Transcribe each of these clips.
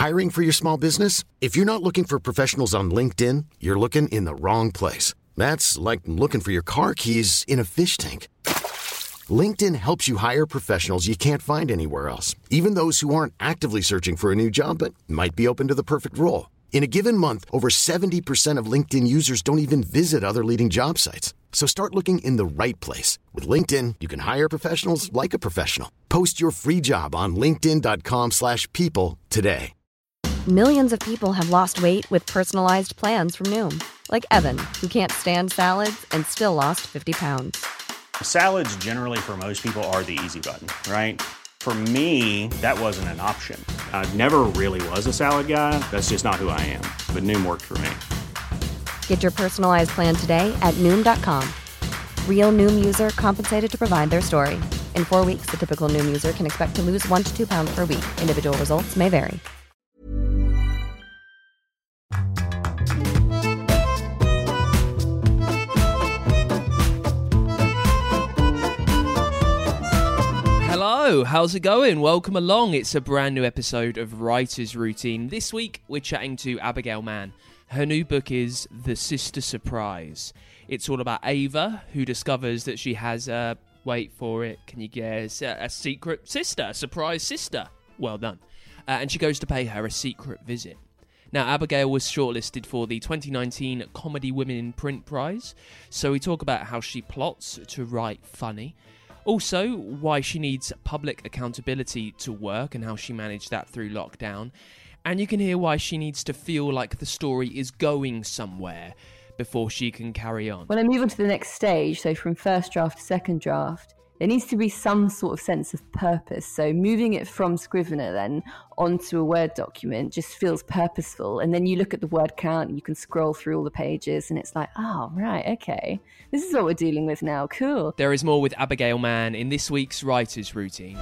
Hiring for your small business? If you're not looking for professionals on LinkedIn, you're looking in the wrong place. That's like looking for your car keys in a fish tank. LinkedIn helps you hire professionals you can't find anywhere else, even those who aren't actively searching for a new job but might be open to the perfect role. In a given month, over 70% of LinkedIn users don't even visit other leading job sites. So start looking in the right place. With LinkedIn, you can hire professionals like a professional. Post your free job on linkedin.com/people today. Millions of people have lost weight with personalized plans from Noom. Like Evan, who can't stand salads and still lost 50 pounds. Salads generally for most people are the easy button, right? For me, that wasn't an option. I never really was a salad guy. That's just not who I am. But Noom worked for me. Get your personalized plan today at Noom.com. Real Noom user compensated to provide their story. In 4 weeks, the typical Noom user can expect to lose 1 to 2 pounds per week. Individual results may vary. Hello, how's it going? Welcome along. It's a brand new episode of Writer's Routine. This week, we're chatting to Abigail Mann. Her new book is The Sister Surprise. It's all about Ava, who discovers that she has a, wait for it, can you guess, a secret sister, a surprise sister. Well done. And she goes to pay her a secret visit. Now, Abigail was shortlisted for the 2019 Comedy Women in Print Prize, so we talk about how she plots to write funny. Also, why she needs public accountability to work and how she managed that through lockdown. And you can hear why she needs to feel like the story is going somewhere before she can carry on. When I move on to the next stage, so from first draft to second draft, there needs to be some sort of sense of purpose. So moving it from Scrivener then onto a Word document just feels purposeful. And then you look at the word count, and you can scroll through all the pages and it's like, oh, right, okay. This is what we're dealing with now. Cool. There is more with Abigail Mann in this week's Writer's Routine.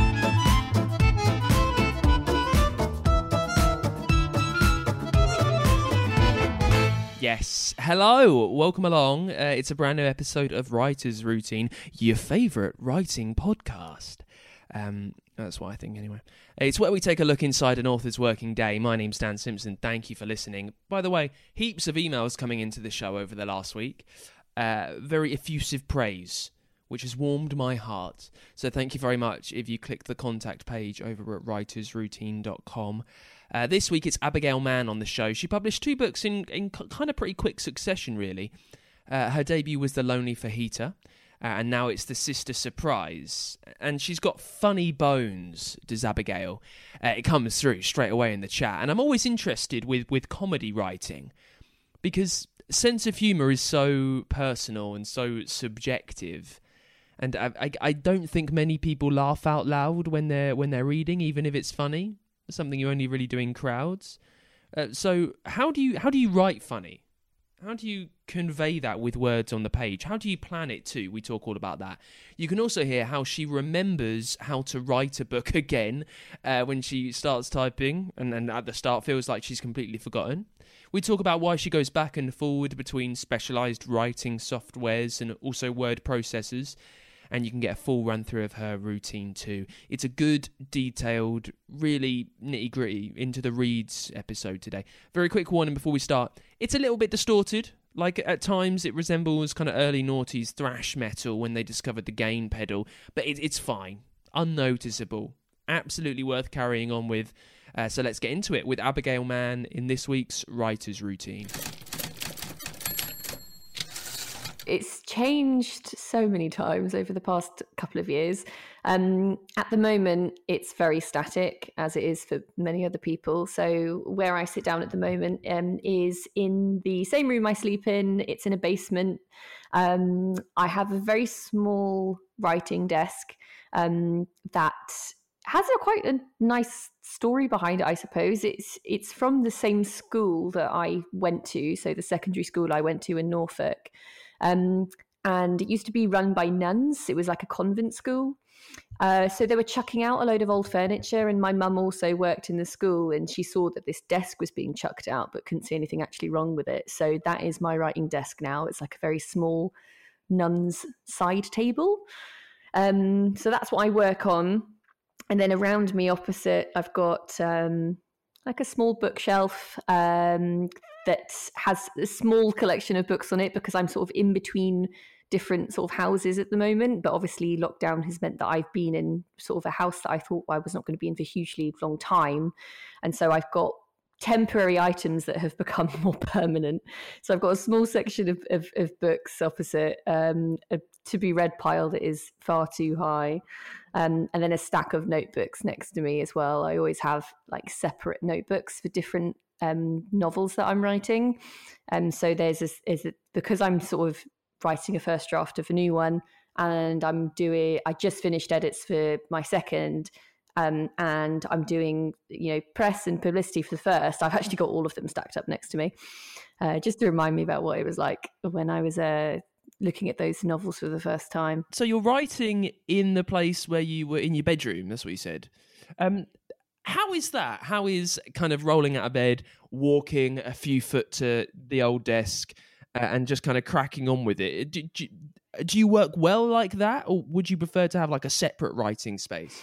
Yes. Hello. Welcome along. It's a brand new episode of Writer's Routine, your favourite writing podcast. That's what I think anyway. It's where we take a look inside an author's working day. My name's Dan Simpson. Thank you for listening. By the way, heaps of emails coming into the show over the last week. Very effusive praise, which has warmed my heart. So thank you very much if you click the contact page over at writersroutine.com. This week it's Abigail Mann on the show. She published 2 books in kind of pretty quick succession, really. Her debut was The Lonely Fajita, and now it's The Sister Surprise. And she's got funny bones, does Abigail. It comes through straight away in the chat. And I'm always interested with comedy writing, because sense of humour is so personal and so subjective. And I don't think many people laugh out loud when they're reading, even if it's funny. Something you only really do in crowds. So how do you write funny? How do you convey that with words on the page? How do you plan it too? We talk all about that. You can also hear how she remembers how to write a book again when she starts typing, and at the start feels like she's completely forgotten. We talk about why she goes back and forward between specialised writing softwares and also word processors. And you can get a full run-through of her routine too. It's a good, detailed, really nitty-gritty, into the reads episode today. Very quick warning before we start. It's a little bit distorted. Like, at times, it resembles kind of early noughties thrash metal when they discovered the gain pedal. But it's fine. Unnoticeable. Absolutely worth carrying on with. So let's get into it with Abigail Mann in this week's Writer's Routine. It's changed so many times over the past couple of years. At the moment, it's very static, as it is for many other people. So where I sit down at the moment is in the same room I sleep in. It's in a basement. I have a very small writing desk that has quite a nice story behind it, I suppose. It's from the same school that I went to, so the secondary school I went to in Norfolk. And it used to be run by nuns. It was like a convent school. So they were chucking out a load of old furniture, and my mum also worked in the school, and she saw that this desk was being chucked out but couldn't see anything actually wrong with it. So that is my writing desk now. It's like a very small nun's side table. So that's what I work on. And then around me opposite, I've got a like a small bookshelf that has a small collection of books on it, because I'm sort of in between different sort of houses at the moment. But obviously lockdown has meant that I've been in sort of a house that I thought I was not going to be in for a hugely long time. And so I've got temporary items that have become more permanent. So I've got a small section of books opposite, a to be read pile that is far too high, and then a stack of notebooks next to me as well. I always have like separate notebooks for different novels that I'm writing. So because I'm sort of writing a first draft of a new one, and I just finished edits for my second, and I'm doing, press and publicity for the first. I've actually got all of them stacked up next to me, just to remind me about what it was like when I was looking at those novels for the first time. So you're writing in the place where you were in your bedroom, that's what you said. How is that? How is kind of rolling out of bed, walking a few foot to the old desk, and just kind of cracking on with it? Do you work well like that, or would you prefer to have like a separate writing space?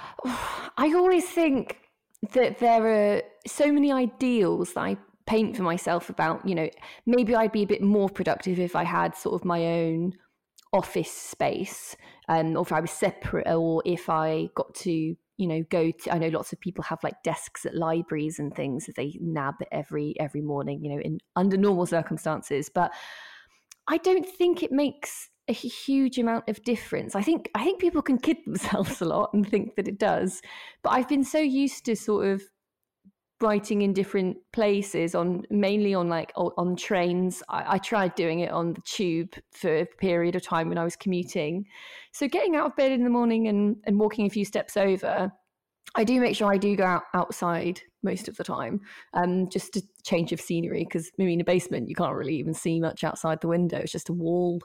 I always think that there are so many ideals that I paint for myself about, maybe I'd be a bit more productive if I had sort of my own office space, or if I was separate, or if I got to, I know lots of people have like desks at libraries and things that they nab every morning, under normal circumstances. But I don't think it makes a huge amount of difference. I think people can kid themselves a lot and think that it does, but I've been so used to sort of writing in different places, mainly on trains. I tried doing it on the tube for a period of time when I was commuting. So getting out of bed in the morning and walking a few steps over, I do make sure I do go outside most of the time, just a change of scenery, because maybe in a basement you can't really even see much outside the window. It's just a wall.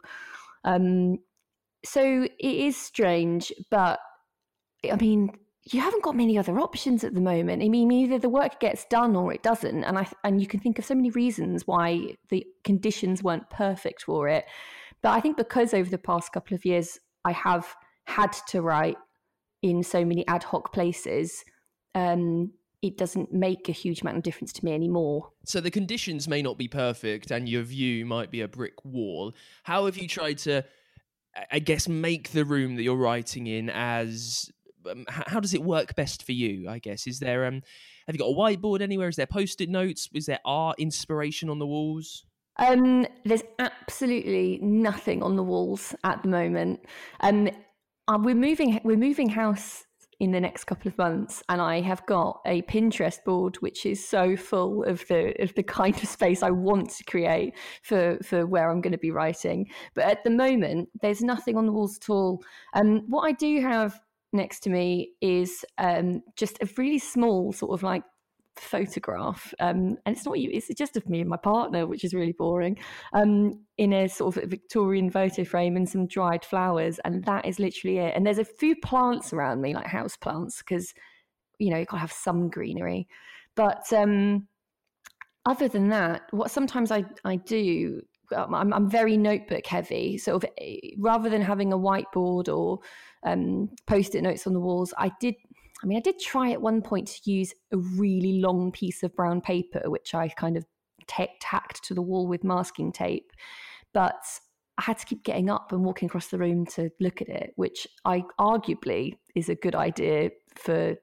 So it is strange, but I mean, you haven't got many other options at the moment. I mean, either the work gets done or it doesn't. And you can think of so many reasons why the conditions weren't perfect for it. But I think because over the past couple of years, I have had to write in so many ad hoc places, it doesn't make a huge amount of difference to me anymore. So the conditions may not be perfect and your view might be a brick wall. How have you tried to, I guess, make the room that you're writing in as... how does it work best for you, I guess? Is there, have you got a whiteboard anywhere? Is there Post-it notes? Is there art inspiration on the walls? There's absolutely nothing on the walls at the moment. We're moving house in the next couple of months, and I have got a Pinterest board which is so full of the kind of space I want to create for where I'm going to be writing. But at the moment, there's nothing on the walls at all. What I do have next to me is just a really small sort of like photograph, and it's just of me and my partner, which is really boring, in a sort of Victorian photo frame and some dried flowers, and that is literally it. And there's a few plants around me, like house plants, because you gotta have some greenery. But other than that, what sometimes I do, I'm very notebook heavy. So rather than having a whiteboard or Post-it notes on the walls, I did try at one point to use a really long piece of brown paper, which I kind of tacked to the wall with masking tape. But I had to keep getting up and walking across the room to look at it, which I arguably is a good idea for,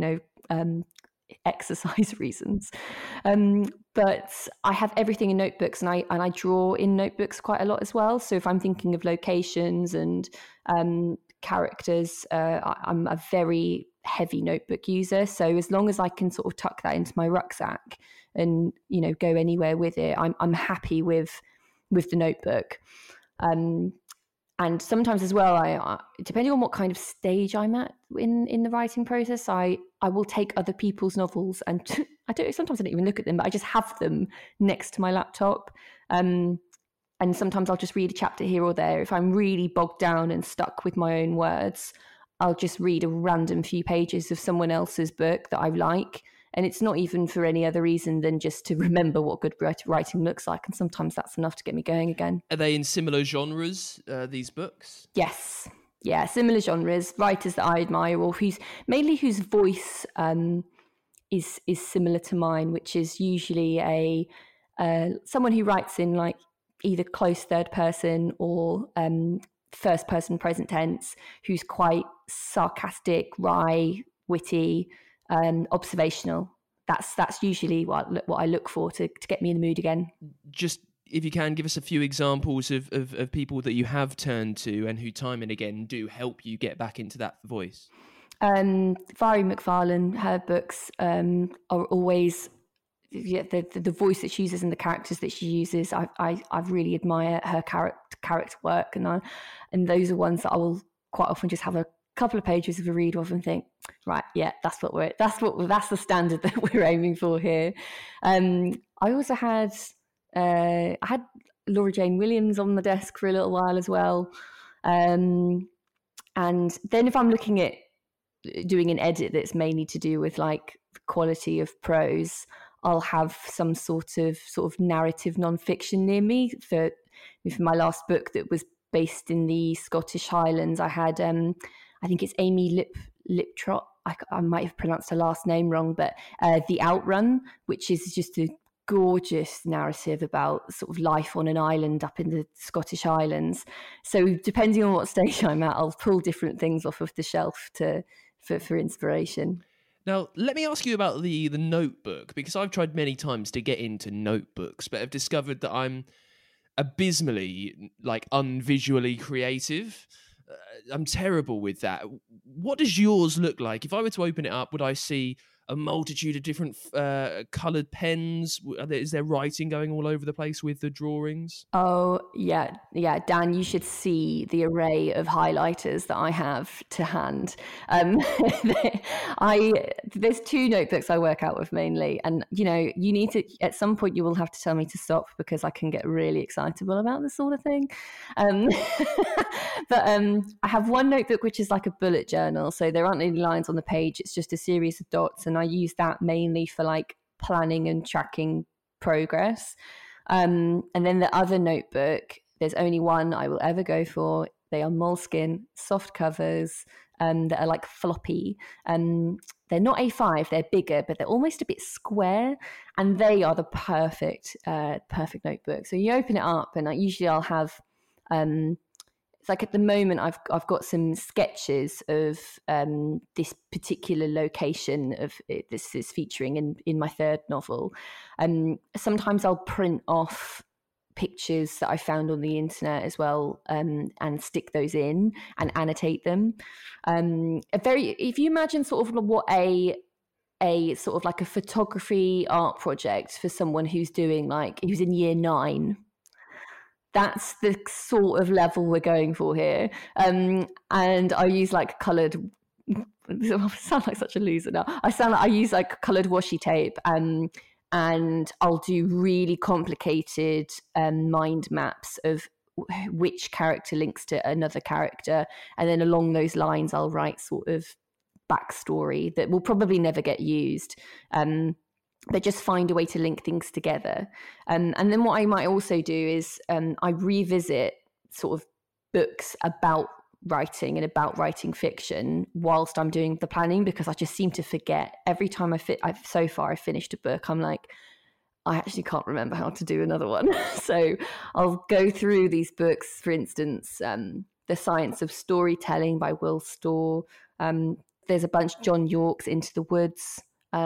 exercise reasons. But I have everything in notebooks, and I draw in notebooks quite a lot as well. So if I'm thinking of locations and characters, I'm a very heavy notebook user. So as long as I can sort of tuck that into my rucksack and go anywhere with it, I'm happy with the notebook. And sometimes as well, I depending on what kind of stage I'm at in the writing process, I will take other people's novels, and sometimes I don't even look at them, but I just have them next to my laptop. And sometimes I'll just read a chapter here or there. If I'm really bogged down and stuck with my own words, I'll just read a random few pages of someone else's book that I like. And it's not even for any other reason than just to remember what good writing looks like. And sometimes that's enough to get me going again. Are they in similar genres, these books? Yes. Yeah, similar genres, writers that I admire, or whose voice is similar to mine, which is usually someone who writes in like either close third person or first person present tense, who's quite sarcastic, wry, witty, observational. That's usually what I look for to get me in the mood again. Just if you can, give us a few examples of people that you have turned to and who time and again do help you get back into that voice. Vari McFarlane, her books are always the voice that she uses and the characters that she uses. I really admire her character work, and those are ones that I will quite often just have a couple of pages of a read of and think, right, yeah, that's the standard that we're aiming for here. I also had Laura Jane Williams on the desk for a little while as well, and then if I'm looking at doing an edit that's mainly to do with like the quality of prose, I'll have some sort of narrative nonfiction near me. For my last book that was based in the Scottish Highlands, I had I think it's Amy Liptrot. I might have pronounced her last name wrong, but The Outrun, which is just a gorgeous narrative about sort of life on an island up in the Scottish Highlands. So depending on what stage I'm at, I'll pull different things off of the shelf for inspiration. Now, let me ask you about the notebook, because I've tried many times to get into notebooks, but have discovered that I'm abysmally, like, unvisually creative. I'm terrible with that. What does yours look like? If I were to open it up, would I see a multitude of different coloured pens? Is there writing going all over the place with the drawings? Oh, yeah, Dan, you should see the array of highlighters that I have to hand. There's two notebooks I work out with mainly, and you need to, at some point you will have to tell me to stop, because I can get really excitable about this sort of thing. But I have one notebook which is like a bullet journal, so there aren't any lines on the page, it's just a series of dots, and I use that mainly for like planning and tracking progress. And then the other notebook, there's only one I will ever go for. They are Moleskine soft covers that are like floppy. They're not A5, they're bigger, but they're almost a bit square, and they are the perfect notebook. So you open it up, and usually I'll have it's like at the moment I've got some sketches of this particular location of this is featuring in my third novel. Sometimes I'll print off pictures that I found on the internet as well, and stick those in and annotate them. If you imagine sort of what a sort of like a photography art project for someone who's in year 9. That's the sort of level we're going for here. And I use like coloured, I sound like such a loser now. I use like coloured washi tape, and I'll do really complicated mind maps of which character links to another character. And then along those lines, I'll write sort of backstory that will probably never get used. But just find a way to link things together. And then what I might also do is I revisit sort of books about writing and about writing fiction whilst I'm doing the planning, because I just seem to forget every time so far I've finished a book. I'm like, I actually can't remember how to do another one. So I'll go through these books, for instance, The Science of Storytelling by Will Storr. There's a bunch, John Yorke's Into the Woods,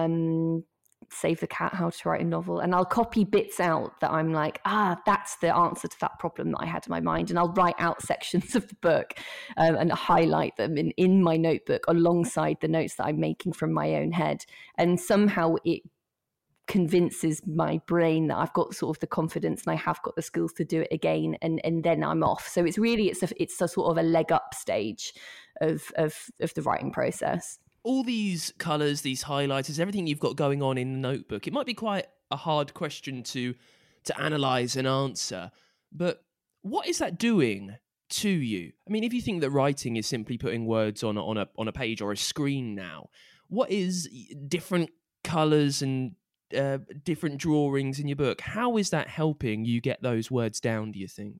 Save the Cat, How to Write a Novel, and I'll copy bits out that I'm like, that's the answer to that problem that I had in my mind, and I'll write out sections of the book and highlight them in my notebook alongside the notes that I'm making from my own head, and somehow it convinces my brain that I've got sort of the confidence and I have got the skills to do it again, and then I'm off. So it's a sort of a leg up stage of the writing process. All these colours, these highlighters, everything you've got going on in the notebook, it might be quite a hard question to analyse and answer, but what is that doing to you? I mean, if you think that writing is simply putting words on a page or a screen now, what is different colours and different drawings in your book? How is that helping you get those words down, do you think?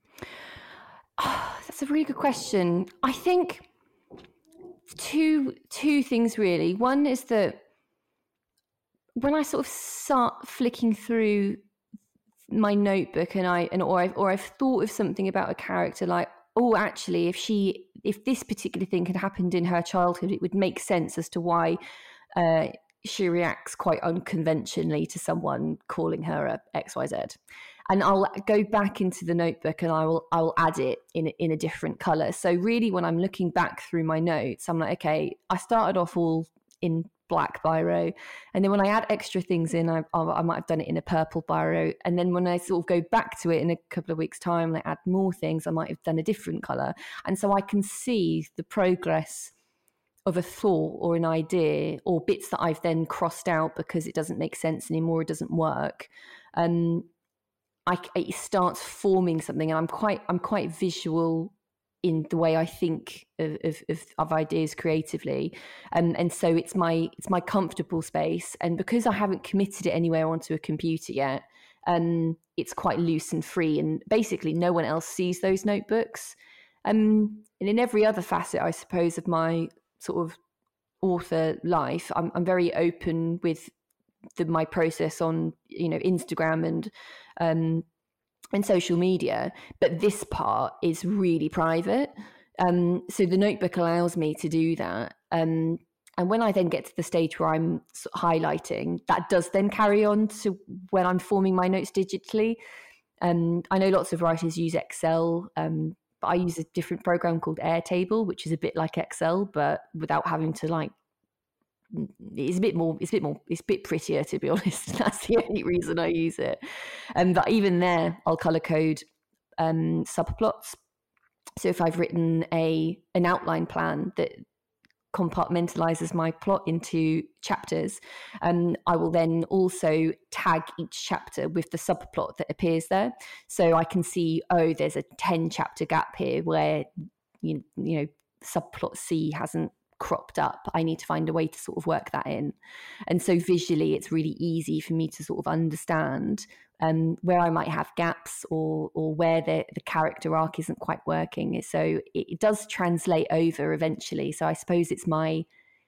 Oh, that's a really good question. I think two things really. One is that when I sort of start flicking through my notebook or I've thought of something about a character, like, oh, actually, if this particular thing had happened in her childhood, it would make sense as to why she reacts quite unconventionally to someone calling her a XYZ. And I'll go back into the notebook and I will add it in a different color. So really, when I'm looking back through my notes, I'm like, okay, I started off all in black biro, and then when I add extra things in, I might have done it in a purple biro, and then when I sort of go back to it in a couple of weeks' time, and I add more things, I might have done a different color. And so I can see the progress of a thought or an idea, or bits that I've then crossed out because it doesn't make sense anymore, it doesn't work. It starts forming something, and I'm quite visual in the way I think of ideas creatively, and so it's my comfortable space. And because I haven't committed it anywhere onto a computer yet, it's quite loose and free, and basically no one else sees those notebooks. And in every other facet, I suppose, of my sort of author life, I'm very open with my process on Instagram and social media, but this part is really private. So the notebook allows me to do that. And when I then get to the stage where I'm highlighting, that does then carry on to when I'm forming my notes digitally. I know lots of writers use Excel, but I use a different program called Airtable, which is a bit like Excel, but without having to it's a bit prettier, to be honest. That's the only reason I use it. But even there, I'll color code subplots. So if I've written an outline plan that compartmentalizes my plot into chapters, I will then also tag each chapter with the subplot that appears there. So I can see, oh, there's a 10 chapter gap here where you know subplot C hasn't cropped up. I need to find a way to sort of work that in. And so visually, it's really easy for me to sort of understand where I might have gaps or where the character arc isn't quite working. So it does translate over eventually. So I suppose it's my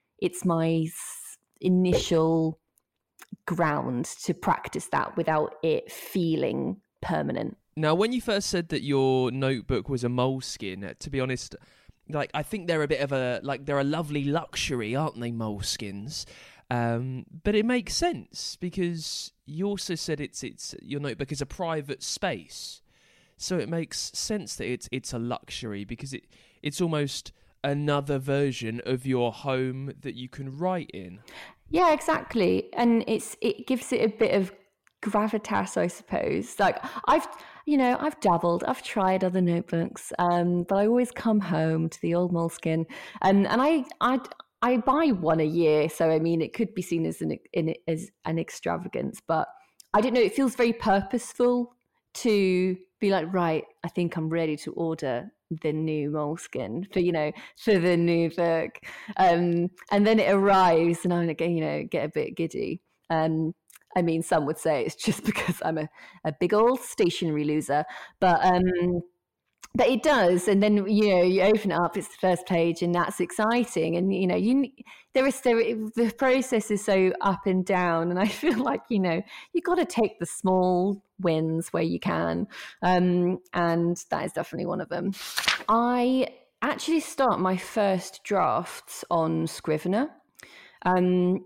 initial ground to practice that without it feeling permanent. Now, when you first said that your notebook was a Moleskine, to be honest, I think they're a bit of they're a lovely luxury, aren't they, Moleskines? But it makes sense because you also said it's your notebook is a private space, so it makes sense that it's a luxury because it's almost another version of your home that you can write in. Yeah, exactly, and it gives it a bit of gravitas, I suppose. I've dabbled, I've tried other notebooks, but I always come home to the old Moleskine, and I buy one a year, so I mean it could be seen as an extravagance, but I don't know. It feels very purposeful to be like, right, I think I'm ready to order the new Moleskine for the new book, and then it arrives, and I get a bit giddy. I mean, some would say it's just because I'm a big old stationery loser, but it does. And then, you open it up, it's the first page, and that's exciting. And, the process is so up and down. And I feel like, you got to take the small wins where you can. And that is definitely one of them. I actually start my first drafts on Scrivener. And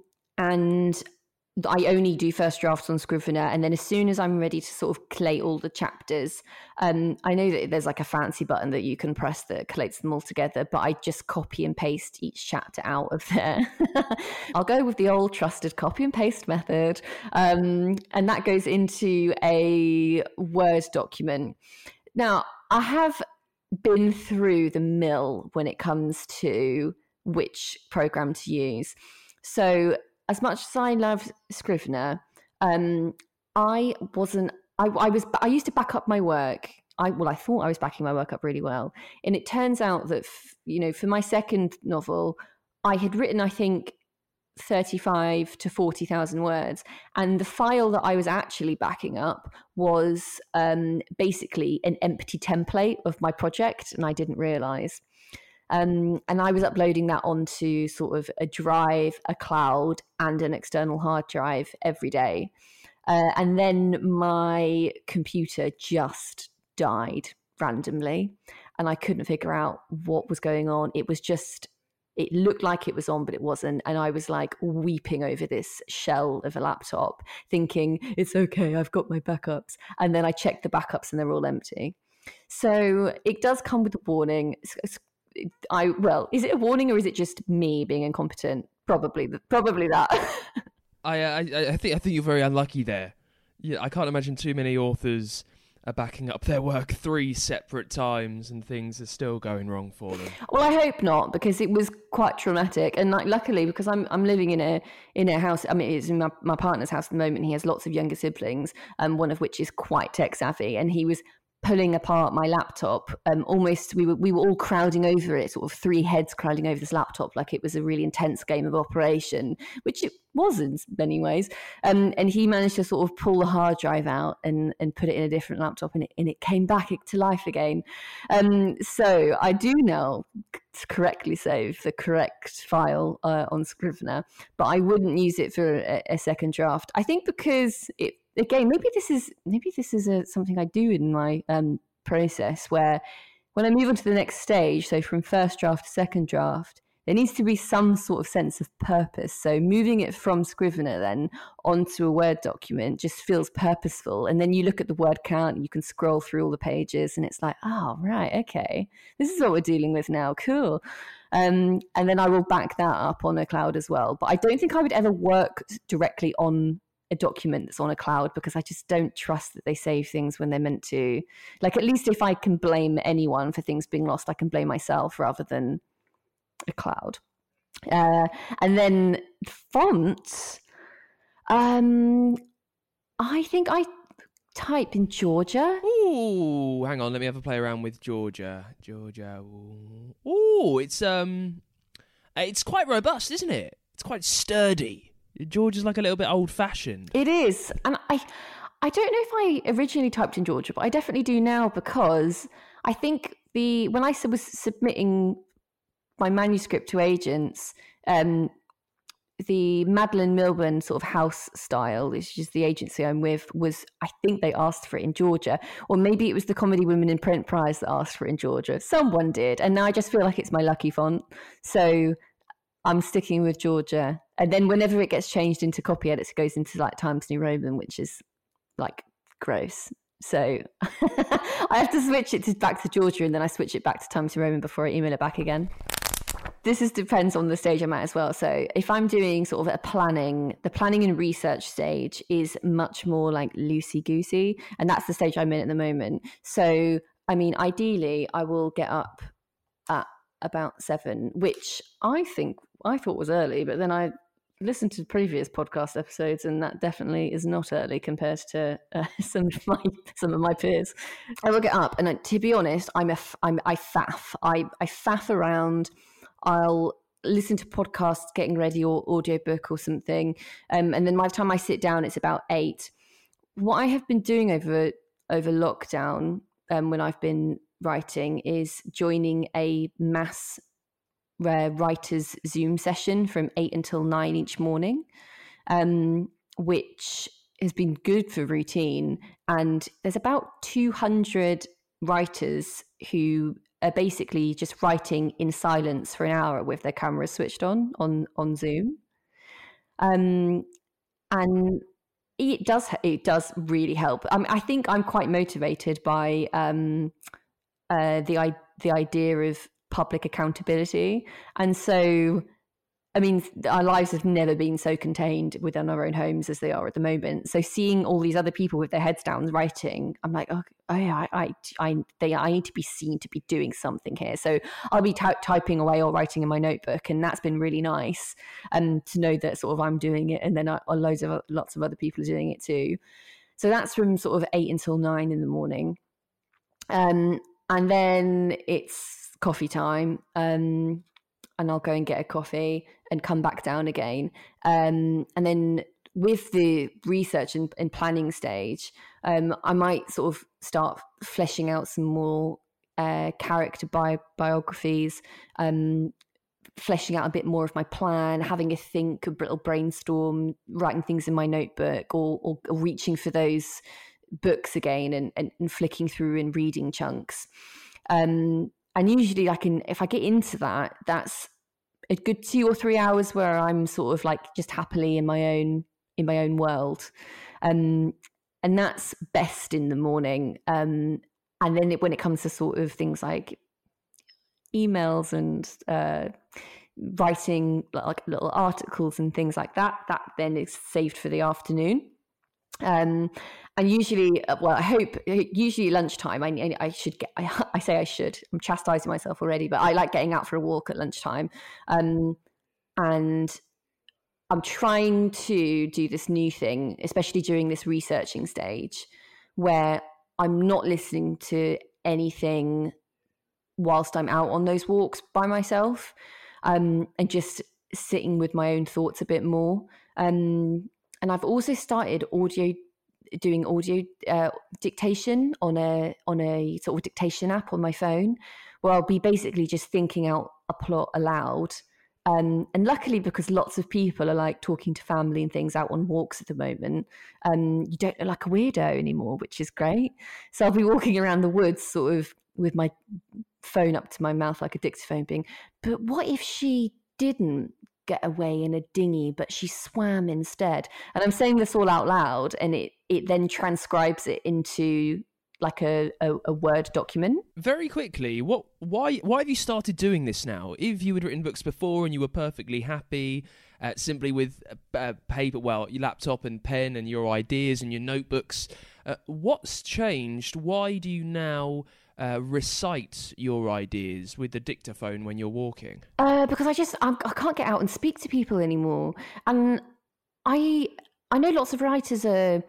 I only do first drafts on Scrivener, and then as soon as I'm ready to sort of collate all the chapters, I know that there's like a fancy button that you can press that collates them all together, but I just copy and paste each chapter out of there. I'll go with the old trusted copy and paste method, and that goes into a Word document. Now, I have been through the mill when it comes to which program to use. So as much as I love Scrivener, I used to back up my work. I thought I was backing my work up really well. And it turns out that, for my second novel, I had written, I think, 35 to 40,000 words. And the file that I was actually backing up was basically an empty template of my project, and I didn't realize. And I was uploading that onto sort of a drive, a cloud, and an external hard drive every day. And then my computer just died randomly, and I couldn't figure out what was going on. It looked like it was on, but it wasn't. And I was like weeping over this shell of a laptop, thinking, it's okay, I've got my backups. And then I checked the backups and they're all empty. So it does come with a warning. Is it a warning or is it just me being incompetent? Probably that. I think you're very unlucky there. Yeah, I can't imagine too many authors are backing up their work 3 separate times and things are still going wrong for them. Well, I hope not, because it was quite traumatic. And luckily, because I'm living in a house. I mean, it's in my partner's house at the moment. He has lots of younger siblings, one of which is quite tech savvy, and he was pulling apart my laptop. Almost, we were all crowding over it, sort of 3 heads crowding over this laptop, like it was a really intense game of Operation, which it was in many ways. And he managed to sort of pull the hard drive out and put it in a different laptop, and it came back to life again. So I do now correctly save the correct file on Scrivener, but I wouldn't use it for a second draft. I think because again, maybe this is something I do in my process, where when I move on to the next stage, so from first draft to second draft, there needs to be some sort of sense of purpose. So moving it from Scrivener then onto a Word document just feels purposeful. And then you look at the word count, and you can scroll through all the pages, and it's like, oh, right, okay, this is what we're dealing with now. Cool. And then I will back that up on a cloud as well. But I don't think I would ever work directly on a document that's on a cloud, because I just don't trust that they save things when they're meant to. Like, at least if I can blame anyone for things being lost, I can blame myself rather than a cloud. And then fonts, I think I type in Georgia. Ooh, hang on, let me have a play around with Georgia. Ooh, it's quite robust, isn't it? It's quite sturdy. Georgia's like a little bit old-fashioned. It is. And I don't know if I originally typed in Georgia, but I definitely do now, because I think when I was submitting my manuscript to agents, the Madeline Milburn sort of house style, which is the agency I'm with, I think they asked for it in Georgia. Or maybe it was the Comedy Women in Print Prize that asked for it in Georgia. Someone did. And now I just feel like it's my lucky font. So I'm sticking with Georgia. And then whenever it gets changed into copy edits, it goes into like Times New Roman, which is like gross. So I have to switch it back to Georgia, and then I switch it back to Times New Roman before I email it back again. This depends on the stage I'm at as well. So if I'm doing sort of the planning and research stage is much more like loosey-goosey, and that's the stage I'm in at the moment. So, I mean, ideally, I will get up at about 7, which I thought was early, but then I listened to previous podcast episodes, and that definitely is not early compared to some of my peers. I will get up, and to be honest, I faff. I faff around. I'll listen to podcasts getting ready, or audiobook or something, and then by the time I sit down, it's about 8. What I have been doing over lockdown, when I've been writing, is joining a mass writers Zoom session from 8 until 9 each morning, which has been good for routine. And there's about 200 writers who are basically just writing in silence for an hour with their cameras switched on Zoom. And it does really help. I think I'm quite motivated by the idea of public accountability. And so, I mean, our lives have never been so contained within our own homes as they are at the moment. So seeing all these other people with their heads down writing, I'm like, oh yeah, I need to be seen to be doing something here. So I'll be typing away or writing in my notebook, and that's been really nice. To know that sort of I'm doing it, and then lots of other people are doing it too. So that's from sort of 8 until 9 in the morning, and then it's coffee time, and I'll go and get a coffee and come back down again. And then with the research and planning stage, I might sort of start fleshing out some more character biographies, fleshing out a bit more of my plan, having a little brainstorm, writing things in my notebook, or reaching for those books again and flicking through and reading chunks. And usually if I get into that, that's a good 2 or 3 hours where I'm sort of like just happily in my own world. And that's best in the morning. And then when it comes to sort of things like emails and writing like little articles and things like that then is saved for the afternoon. And usually, I hope usually lunchtime. I should. I'm chastising myself already, but I like getting out for a walk at lunchtime. And I'm trying to do this new thing, especially during this researching stage, where I'm not listening to anything whilst I'm out on those walks by myself, and just sitting with my own thoughts a bit more. And I've also started doing audio dictation on a sort of dictation app on my phone, where I'll be basically just thinking out a plot aloud. And luckily, because lots of people are like talking to family and things out on walks at the moment, you don't look like a weirdo anymore, which is great. So I'll be walking around the woods sort of with my phone up to my mouth like a dictaphone being, but what if she didn't get away in a dinghy, but she swam instead? And I'm saying this all out loud, and it then transcribes it into like a Word document. Very quickly, why have you started doing this now? If you had written books before and you were perfectly happy simply with paper, your laptop and pen and your ideas and your notebooks, what's changed? Why do you now recite your ideas with the dictaphone when you're walking? Because I can't get out and speak to people anymore, and I know lots of writers are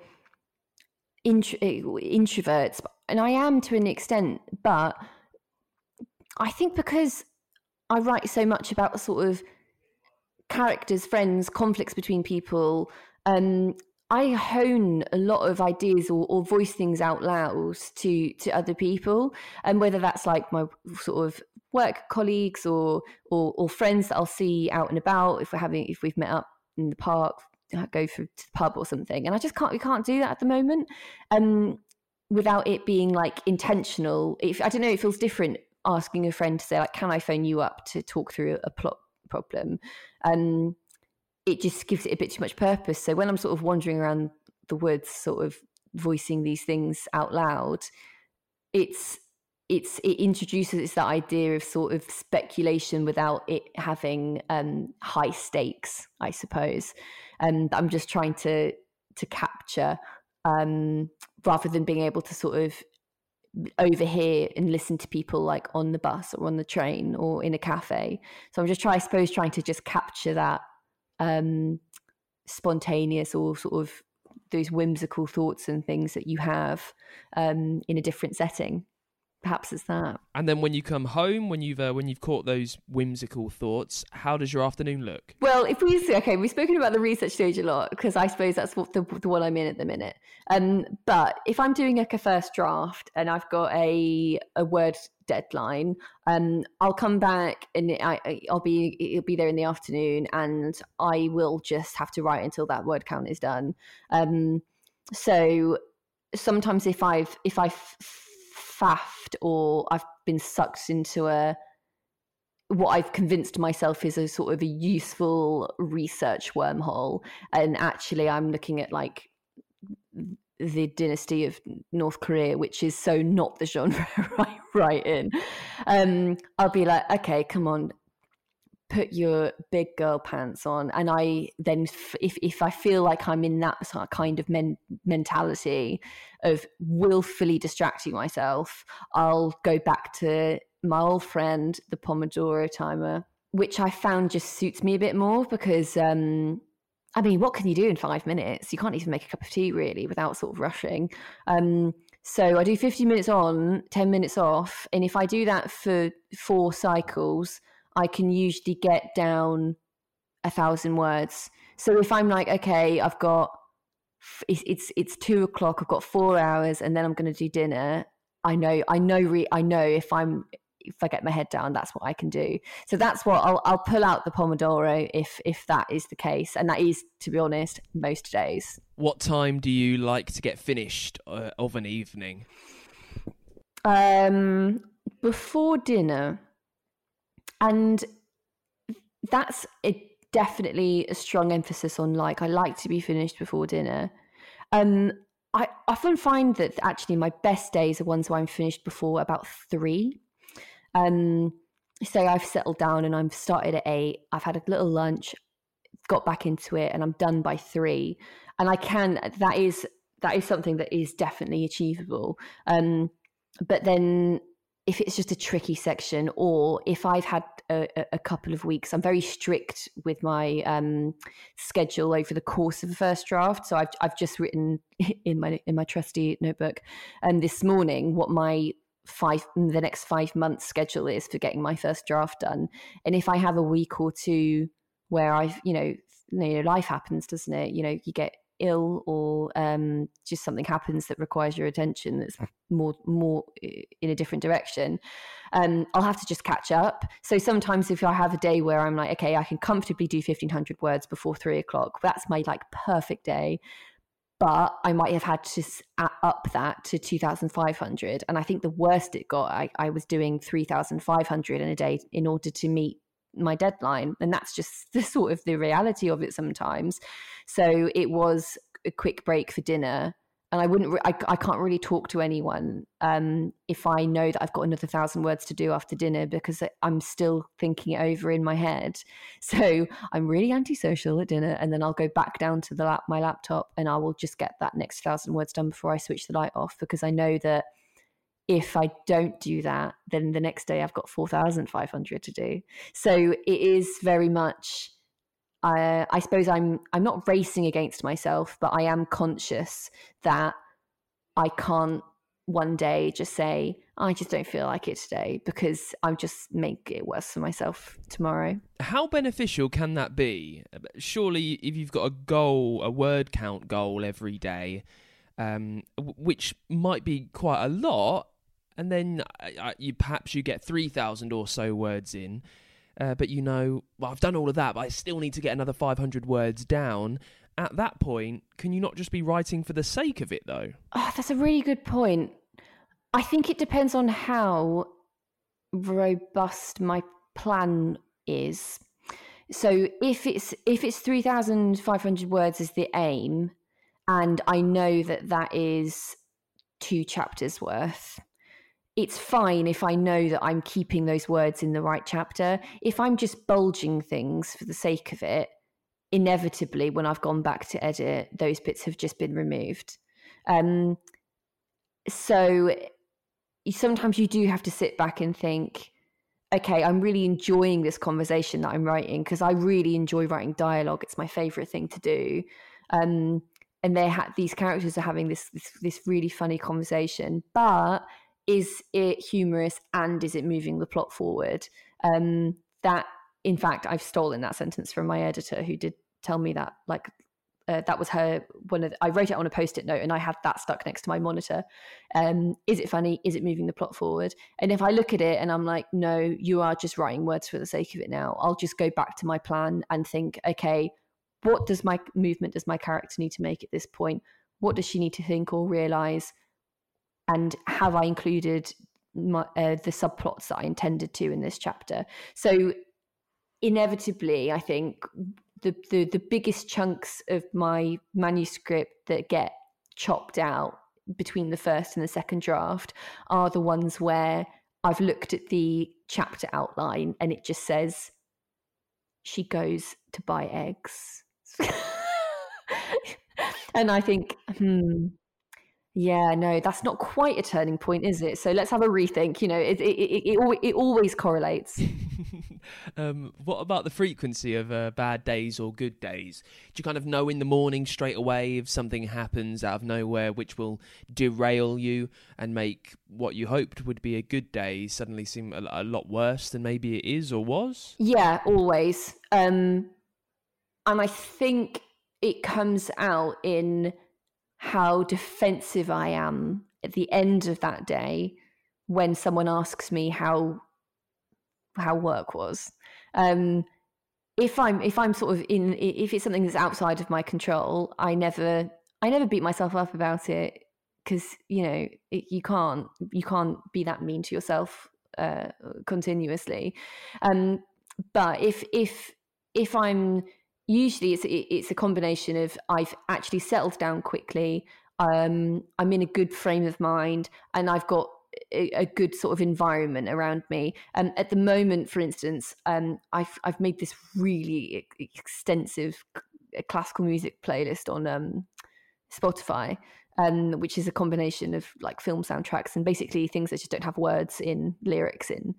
introverts, and I am to an extent, but I think because I write so much about sort of characters, friends, conflicts between people, I hone a lot of ideas or voice things out loud to other people, and whether that's like my sort of work colleagues or friends that I'll see out and about if we've met up in the park, go to the pub or something, and we can't do that at the moment, without it being like intentional. I don't know, it feels different asking a friend to say like, can I phone you up to talk through a plot problem? It just gives it a bit too much purpose. So when I'm sort of wandering around the woods, sort of voicing these things out loud, it introduces that idea of sort of speculation without it having high stakes, I suppose. And I'm just trying to capture, rather than being able to sort of overhear and listen to people like on the bus or on the train or in a cafe. So I'm just trying to just capture that spontaneous or sort of those whimsical thoughts and things that you have in a different setting. Perhaps it's that. And then when you come home, when you've caught those whimsical thoughts, how does your afternoon look? Well, we've spoken about the research stage a lot, because I suppose that's what the one I'm in at the minute. But if I'm doing like a first draft and I've got a Word deadline, I'll come back and it'll be there in the afternoon, and I will just have to write until that word count is done. So sometimes if I've faffed or I've been sucked into what I've convinced myself is a sort of a useful research wormhole, and actually I'm looking at like the dynasty of North Korea, which is so not the genre I write in, I'll be like, okay, come on, put your big girl pants on. And I then, if I feel like I'm in that sort of kind of mentality of willfully distracting myself, I'll go back to my old friend, the Pomodoro timer, which I found just suits me a bit more, because I mean, what can you do in 5 minutes? You can't even make a cup of tea really without sort of rushing. So I do 50 minutes on, 10 minutes off. And if I do that for 4 cycles, I can usually get down 1,000 words. So if I'm like, okay, it's 2:00, I've got 4 hours, and then I'm going to do dinner, I know if I get my head down, that's what I can do. So that's what I'll pull out the Pomodoro if that is the case. And that is, to be honest, most days. What time do you like to get finished of an evening? Before dinner. And that's definitely a strong emphasis on I like to be finished before dinner. I often find that actually my best days are ones where I'm finished before about 3. Say I've settled down and I've started at 8, I've had a little lunch, got back into it, and I'm done by 3. And that is something that is definitely achievable. But then if it's just a tricky section, or if I've had a couple of weeks, I'm very strict with my schedule over the course of the first draft. So I've just written in my trusty notebook this morning what the next 5 months schedule is for getting my first draft done. And if I have a week or two where I've, life happens, doesn't it? You get ill, or just something happens that requires your attention that's more in a different direction, I'll have to just catch up. So sometimes if I have a day where I'm like, okay, I can comfortably do 1,500 words before 3:00, that's my perfect day. But I might have had to up that to 2,500. And I think the worst it got, I was doing 3,500 in a day in order to meet my deadline. And that's just the sort of the reality of it sometimes. So it was a quick break for dinner. And I can't really talk to anyone if I know that I've got another 1,000 words to do after dinner, because I'm still thinking it over in my head. So I'm really antisocial at dinner, and then I'll go back down to my laptop and I will just get that next 1,000 words done before I switch the light off, because I know that if I don't do that, then the next day I've got 4,500 to do. So it is very much, I suppose I'm not racing against myself, but I am conscious that I can't one day just say, I just don't feel like it today, because I'll just make it worse for myself tomorrow. How beneficial can that be? Surely if you've got a word count goal every day, which might be quite a lot, and then perhaps you get 3,000 or so words in, but I've done all of that, but I still need to get another 500 words down. At that point, can you not just be writing for the sake of it, though? Oh, that's a really good point. I think it depends on how robust my plan is. So if it's 3,500 words is the aim, and I know that is 2 chapters worth, it's fine if I know that I'm keeping those words in the right chapter. If I'm just bulging things for the sake of it, inevitably when I've gone back to edit, those bits have just been removed. So sometimes you do have to sit back and think, okay, I'm really enjoying this conversation that I'm writing, because I really enjoy writing dialogue. It's my favorite thing to do. And these characters are having this really funny conversation, but is it humorous and is it moving the plot forward? That, in fact, I've stolen that sentence from my editor, who did tell me that, that was her I wrote it on a post-it note and I had that stuck next to my monitor. Is it funny? Is it moving the plot forward? And if I look at it and I'm like, no, you are just writing words for the sake of it now, I'll just go back to my plan and think, okay, what does my character need to make at this point? What does she need to think or realize? And have I included the subplots that I intended to in this chapter? So inevitably, I think the biggest chunks of my manuscript that get chopped out between the first and the second draft are the ones where I've looked at the chapter outline and it just says, she goes to buy eggs. And I think, yeah, no, that's not quite a turning point, is it? So let's have a rethink. It always correlates. What about the frequency of bad days or good days? Do you kind of know in the morning straight away if something happens out of nowhere which will derail you and make what you hoped would be a good day suddenly seem a lot worse than maybe it is or was? Yeah, always. And I think it comes out in how defensive I am at the end of that day, when someone asks me how work was, if I'm sort of if it's something that's outside of my control, I never beat myself up about it, because you can't be that mean to yourself continuously. But if I'm, usually it's a combination of I've actually settled down quickly, I'm in a good frame of mind, and I've got a good sort of environment around me. At the moment, for instance, I've made this really extensive classical music playlist on Spotify, which is a combination of like film soundtracks and basically things that just don't have words in, lyrics in.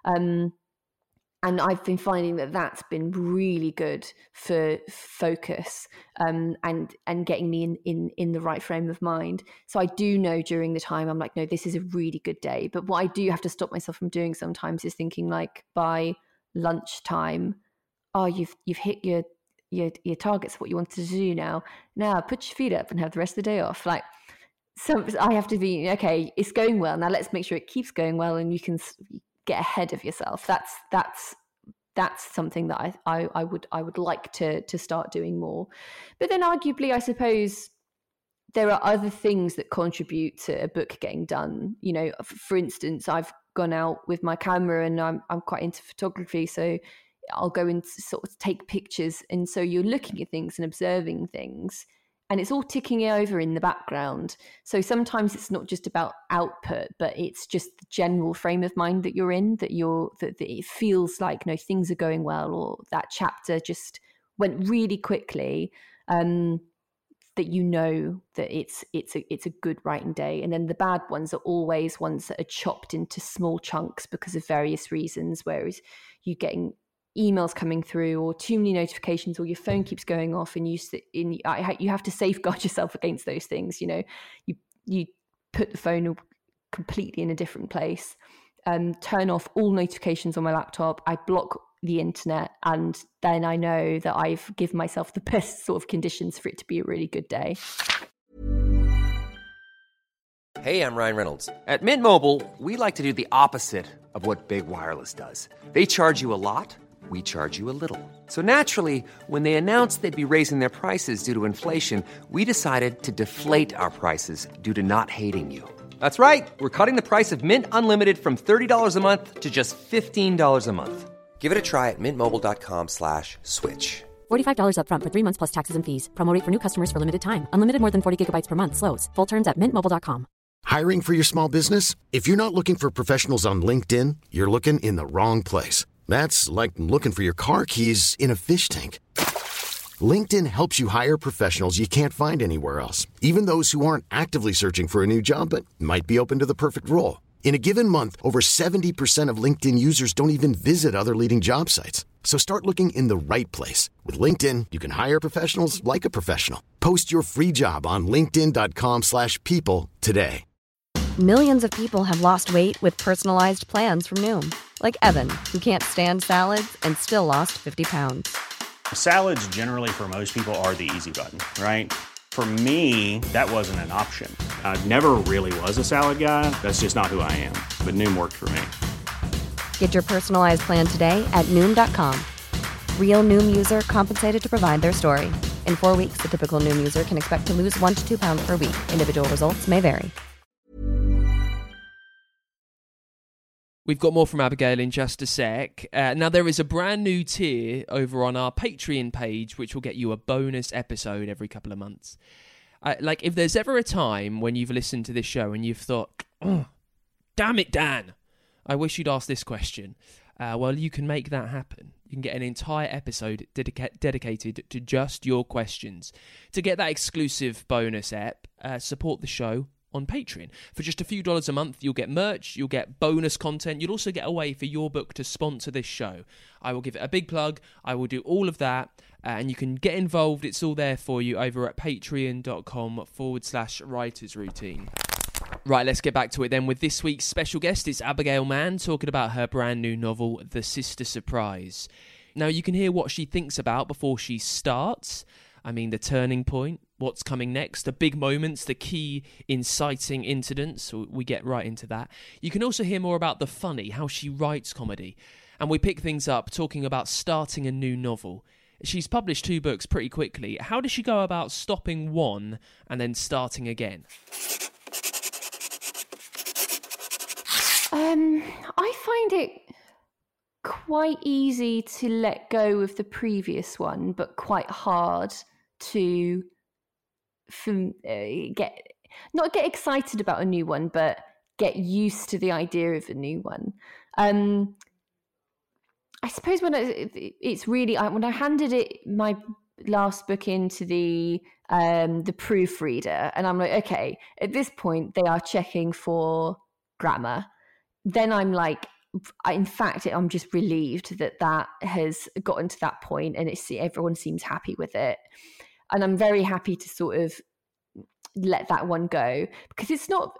And I've been finding that that's been really good for focus, and getting me in the right frame of mind. So I do know during the time I'm like, no, this is a really good day. But what I do have to stop myself from doing sometimes is thinking, like, by lunchtime, oh, you've hit your targets, what you wanted to do now. Now put your feet up and have the rest of the day off. Like, so I have to be, okay, it's going well. Now let's make sure it keeps going well, and you can get ahead of yourself. That's something that I would like to start doing more. But then arguably, I suppose there are other things that contribute to a book getting done. For instance, I've gone out with my camera, and I'm quite into photography, so I'll go and sort of take pictures. And so you're looking at things and observing things, and it's all ticking over in the background. So sometimes it's not just about output, but it's just the general frame of mind that you're in, that it feels like, things are going well, or that chapter just went really quickly, that that it's a good writing day. And then the bad ones are always ones that are chopped into small chunks because of various reasons, whereas you're getting emails coming through, or too many notifications, or your phone keeps going off, and you have to safeguard yourself against those things. You put the phone completely in a different place, turn off all notifications on my laptop, I block the internet, and then I know that I've given myself the best sort of conditions for it to be a really good day. Hey, I'm Ryan Reynolds. At Mint Mobile, we like to do the opposite of what Big Wireless does. They charge you a lot, we charge you a little. So naturally, when they announced they'd be raising their prices due to inflation, we decided to deflate our prices due to not hating you. That's right. We're cutting the price of Mint Unlimited from $30 a month to just $15 a month. Give it a try at mintmobile.com/switch. $45 up front for 3 months plus taxes and fees. Promo rate for new customers for limited time. Unlimited more than 40 gigabytes per month slows. Full terms at mintmobile.com. Hiring for your small business? If you're not looking for professionals on LinkedIn, you're looking in the wrong place. That's like looking for your car keys in a fish tank. LinkedIn helps you hire professionals you can't find anywhere else, even those who aren't actively searching for a new job but might be open to the perfect role. In a given month, over 70% of LinkedIn users don't even visit other leading job sites. So start looking in the right place. With LinkedIn, you can hire professionals like a professional. Post your free job on linkedin.com/people today. Millions of people have lost weight with personalized plans from Noom. Like Evan, who can't stand salads and still lost 50 pounds. Salads generally for most people are the easy button, right? For me, that wasn't an option. I never really was a salad guy. That's just not who I am. But Noom worked for me. Get your personalized plan today at Noom.com. Real Noom user compensated to provide their story. In 4 weeks, the typical Noom user can expect to lose 1 to 2 pounds per week. Individual results may vary. We've got more from Abigail in just a sec. Now, there is a brand new tier over on our Patreon page, which will get you a bonus episode every couple of months. Like, if there's ever a time when you've listened to this show and you've thought, oh, damn it, Dan, I wish you'd ask this question. Well, you can make that happen. You can get an entire episode dedicated to just your questions. To get that exclusive bonus ep, support the show on Patreon. For just a few dollars a month, you'll get merch, you'll get bonus content, you'll also get a way for your book to sponsor this show. I will give it a big plug, I will do all of that, and you can get involved. It's all there for you over at patreon.com/writers routine. Right, let's get back to it then with this week's special guest. It's Abigail Mann talking about her brand new novel, The Sister Surprise. Now, you can hear what she thinks about before she starts. I mean, the turning point, what's coming next, the big moments, the key inciting incidents. We get right into that. You can also hear more about the funny, how she writes comedy. And we pick things up talking about starting a new novel. She's published 2 books pretty quickly. How does she go about stopping one and then starting again? I find it quite easy to let go of the previous one, but quite hard to get excited about a new one, but get used to the idea of a new one. I suppose when I handed my last book into the proofreader, and I'm like, okay, at this point they are checking for grammar. Then I'm like, in fact, I'm just relieved that has gotten to that point, and everyone seems happy with it, and I'm very happy to sort of let that one go, because it's not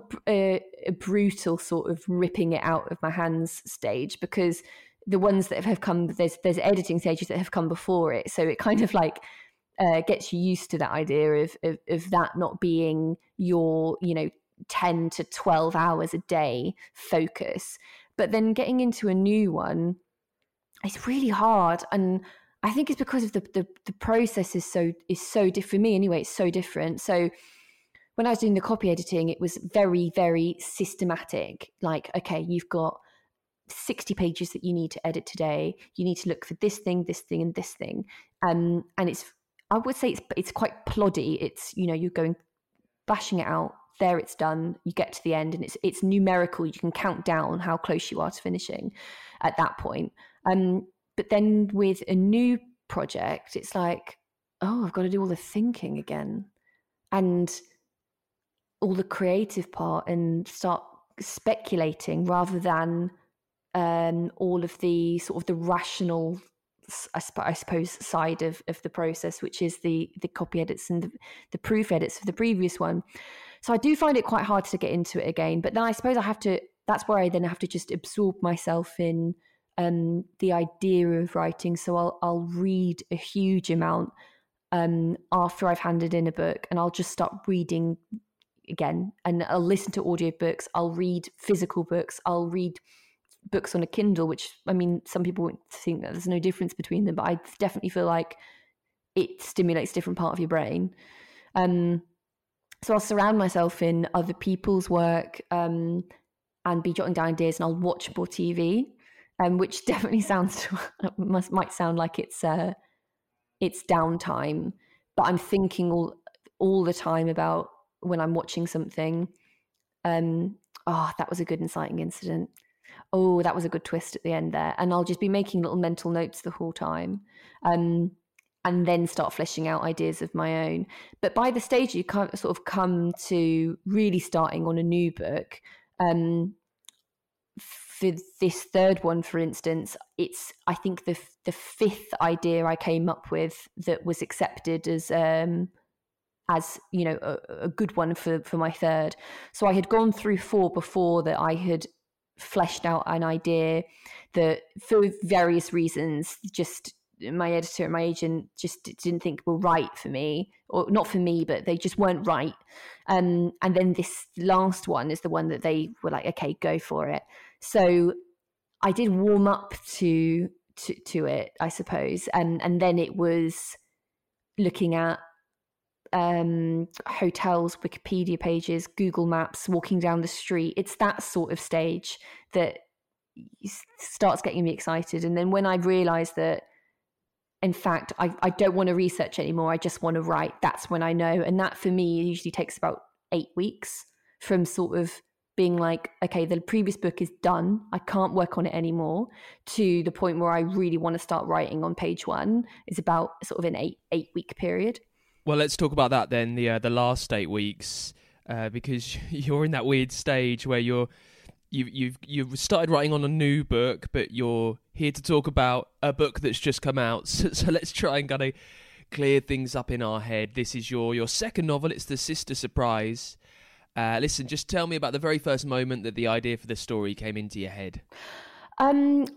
a brutal sort of ripping it out of my hands stage, because the ones that have come, there's editing stages that have come before it, so it kind of like gets you used to that idea of that not being your 10 to 12 hours a day focus. But then getting into a new one, it's really hard, and I think it's because of the process is so different for me anyway. It's so different. So when I was doing the copy editing, it was very, very systematic. Like, okay, you've got 60 pages that you need to edit today. You need to look for this thing, and this thing. And I would say it's quite ploddy. It's, you're going bashing it out. There, it's done. You get to the end, and it's numerical. You can count down how close you are to finishing at that point. But then with a new project, it's like, oh, I've got to do all the thinking again, and all the creative part, and start speculating rather than all of the sort of the rational, I suppose, side of the process, which is the copy edits and the proof edits of the previous one. So I do find it quite hard to get into it again. But then I suppose that's where I then have to just absorb myself in the idea of writing. So I'll read a huge amount after I've handed in a book, and I'll just start reading again, and I'll listen to audiobooks. I'll read physical books. I'll read books on a Kindle, which, I mean, some people won't think that there's no difference between them, but I definitely feel like it stimulates a different part of your brain. So I'll surround myself in other people's work and be jotting down ideas, and I'll watch more TV, which definitely might sound like it's downtime, but I'm thinking all the time about when I'm watching something. That was a good inciting incident. Oh, that was a good twist at the end there. And I'll just be making little mental notes the whole time. And then start fleshing out ideas of my own. But by the stage you can't sort of come to really starting on a new book, for this third one, for instance, it's, I think, the 5th idea I came up with that was accepted as a good one for my third. So I had gone through 4 before that I had fleshed out an idea that, for various reasons, just my editor and my agent just didn't think were right for me, or not for me, but they just weren't right. And then this last one is the one that they were like, okay, go for it. So I did warm up to it, I suppose. And then it was looking at hotels, Wikipedia pages, Google Maps, walking down the street. It's that sort of stage that starts getting me excited. And then when I realized that, in fact, I don't want to research anymore, I just want to write, that's when I know. And that for me usually takes about 8 weeks from sort of being like, okay, the previous book is done, I can't work on it anymore, to the point where I really want to start writing on page 1 is about sort of an 8 week period. Well, let's talk about that then, the last 8 weeks, because you're in that weird stage where you've started writing on a new book, but you're here to talk about a book that's just come out. So let's try and kind of clear things up in our head. This is your second novel. It's The Sister Surprise. Listen, just tell me about the very first moment that the idea for the story came into your head.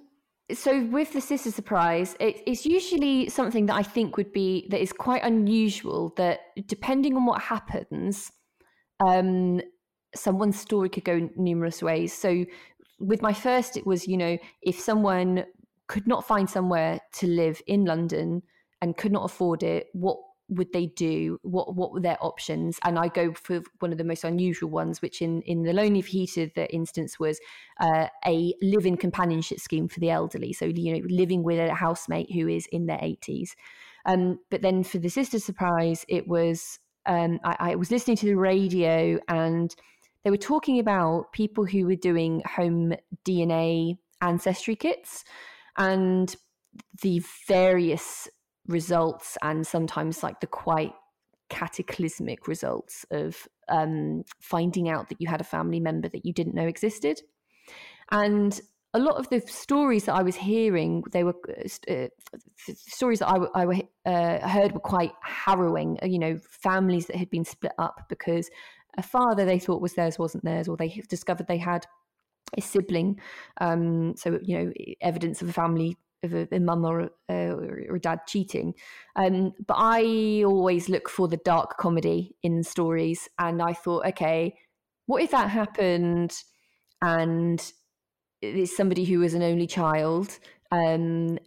So with the sister surprise, it's usually something that I think that is quite unusual, that depending on what happens, someone's story could go numerous ways. So with my first, it was, if someone could not find somewhere to live in London and could not afford it, what would they do? What were their options? And I go for one of the most unusual ones, which in the Lonely Fajita, the instance was a live-in companionship scheme for the elderly. So, living with a housemate who is in their 80s. But then for the sister surprise, it was, I was listening to the radio and they were talking about people who were doing home DNA ancestry kits and the various results, and sometimes like the quite cataclysmic results of finding out that you had a family member that you didn't know existed. And a lot of the stories that I was hearing, they were stories that I heard were quite harrowing. Families that had been split up because a father they thought was theirs wasn't theirs, or they discovered they had a sibling. So evidence of a family, of a mum or a dad cheating. But I always look for the dark comedy in stories. And I thought, okay, what if that happened and it's somebody who is an only child and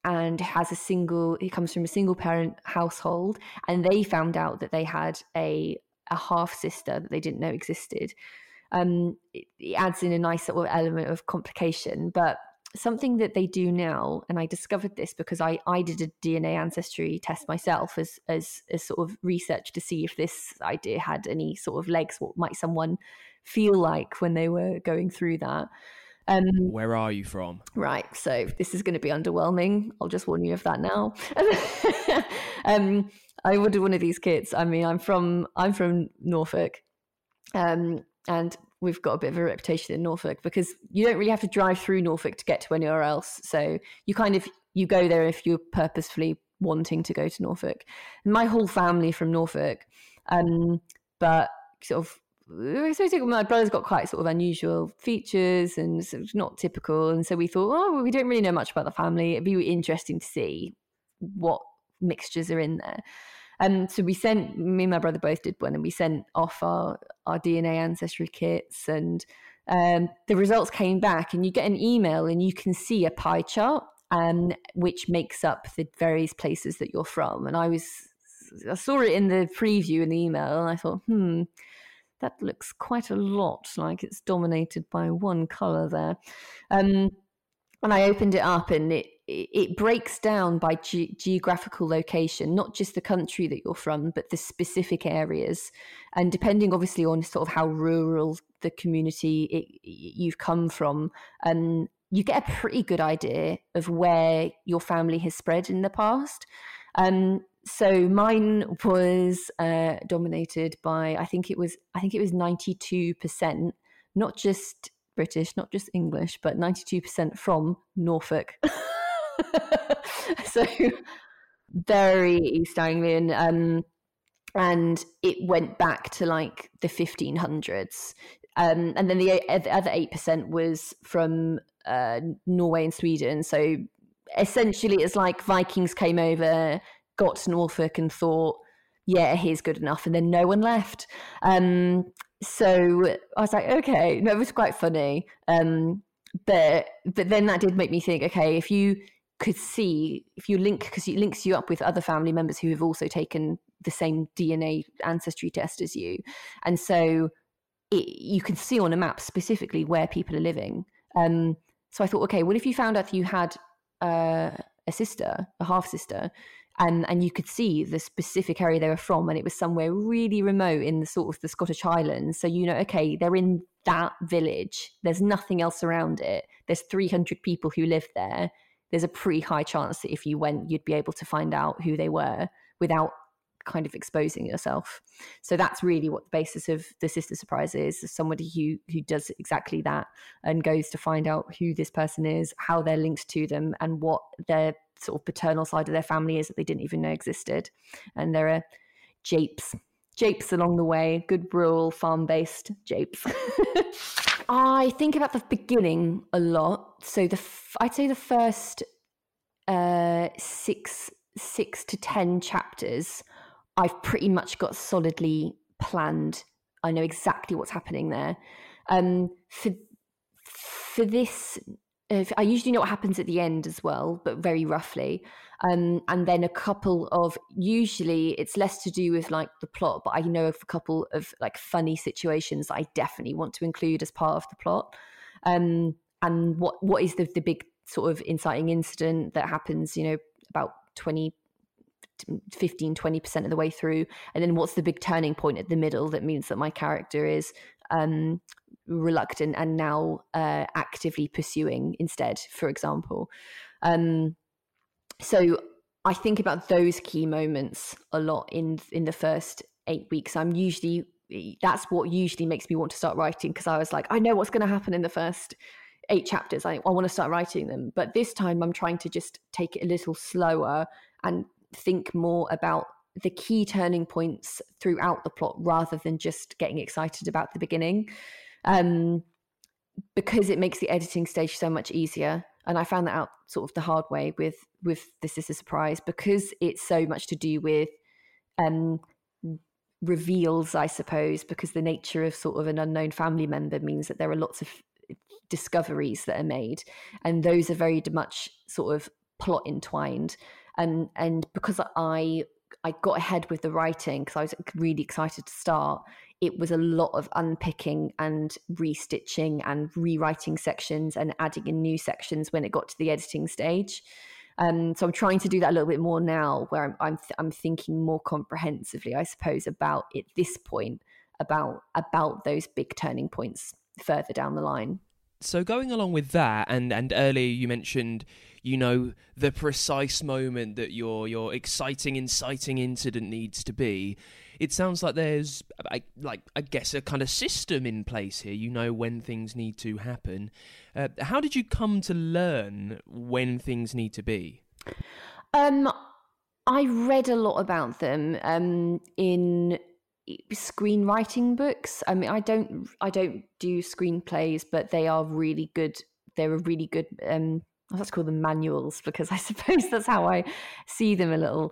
he comes from a single parent household, and they found out that they had a half sister that they didn't know existed. It adds in a nice sort of element of complication. But something that they do now, and I discovered this because I did a DNA ancestry test myself as sort of research to see if this idea had any sort of legs. What might someone feel like when they were going through that? Where are you from? Right, so this is going to be underwhelming. I'll just warn you of that now. I ordered one of these kits. I mean, I'm from Norfolk, and we've got a bit of a reputation in Norfolk because you don't really have to drive through Norfolk to get to anywhere else. So you go there if you're purposefully wanting to go to Norfolk. And my whole family from Norfolk, but sort of, my brother's got quite sort of unusual features and sort of not typical. And so we thought, we don't really know much about the family. It'd be interesting to see what mixtures are in there. So me and my brother both did one, and we sent off our DNA ancestry kits, and the results came back, and you get an email and you can see a pie chart which makes up the various places that you're from. And I saw it in the preview in the email, and I thought, that looks quite a lot like it's dominated by one colour there. And I opened it up, and it breaks down by geographical location, not just the country that you're from, but the specific areas. And depending obviously on sort of how rural the community you've come from, you get a pretty good idea of where your family has spread in the past. So mine was dominated by, I think it was 92%, not just British, not just English, but 92% from Norfolk. So very East Anglian, and it went back to like the 1500s, and then the other 8% was from Norway and Sweden. So essentially it's like Vikings came over, got to Norfolk and thought, yeah, here's good enough, and then no one left. So I was like, okay, no, it was quite funny. But then that did make me think, okay, if you could see, if you link, because it links you up with other family members who have also taken the same DNA ancestry test as you. And so you can see on a map specifically where people are living. So I thought, okay, what if you found out that you had a sister, a half sister, and you could see the specific area they were from, and it was somewhere really remote in the sort of the Scottish Highlands. So, okay, they're in that village. There's nothing else around it. There's 300 people who live there. There's a pretty high chance that if you went, you'd be able to find out who they were without kind of exposing yourself. So that's really what the basis of the sister surprise is somebody who does exactly that and goes to find out who this person is, how they're linked to them, and what their sort of paternal side of their family is that they didn't even know existed. And there are japes japes along the way, good rural farm-based japes. I think about the beginning a lot. So I'd say the first 6 to 10 chapters, I've pretty much got solidly planned. I know exactly what's happening there. For this, I usually know what happens at the end as well, but very roughly. And then a couple of, usually it's less to do with like the plot, but I know of a couple of like funny situations that I definitely want to include as part of the plot. And what is the big sort of inciting incident that happens, about 15-20% of the way through, and then what's the big turning point at the middle that means that my character is reluctant and now actively pursuing instead, for example. So I think about those key moments a lot in the first 8 weeks. That's what usually makes me want to start writing, because I was like, I know what's going to happen in the first 8 chapters. I want to start writing them, but this time I'm trying to just take it a little slower and think more about the key turning points throughout the plot rather than just getting excited about the beginning, because it makes the editing stage so much easier. And I found that out sort of the hard way with This Is a Surprise, because it's so much to do with reveals, I suppose, because the nature of sort of an unknown family member means that there are lots of discoveries that are made, and those are very much sort of plot entwined. And because I got ahead with the writing, because I was really excited to start, it was a lot of unpicking and restitching and rewriting sections and adding in new sections when it got to the editing stage. So I'm trying to do that a little bit more now, where I'm thinking more comprehensively, I suppose, about at this point about those big turning points further down the line. So going along with that, and earlier you mentioned, the precise moment that your exciting, inciting incident needs to be. It sounds like there's, I guess, a kind of system in place here. You know when things need to happen. How did you come to learn when things need to be? I read a lot about them in screenwriting books. I mean, I don't do screenplays, but they are really good. They're a really good, let's call them manuals, because I suppose that's how I see them a little.